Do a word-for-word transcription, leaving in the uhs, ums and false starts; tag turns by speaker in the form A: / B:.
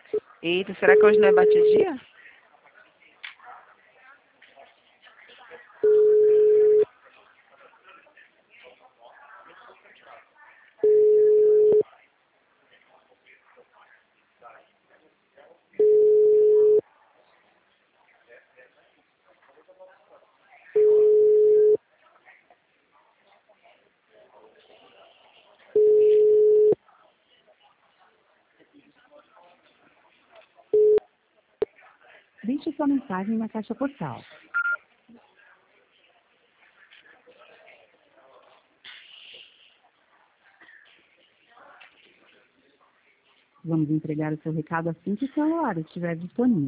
A: Eita, será que hoje não é batidinha?
B: Deixe sua mensagem na caixa postal. Vamos entregar o seu recado assim que o celular estiver disponível.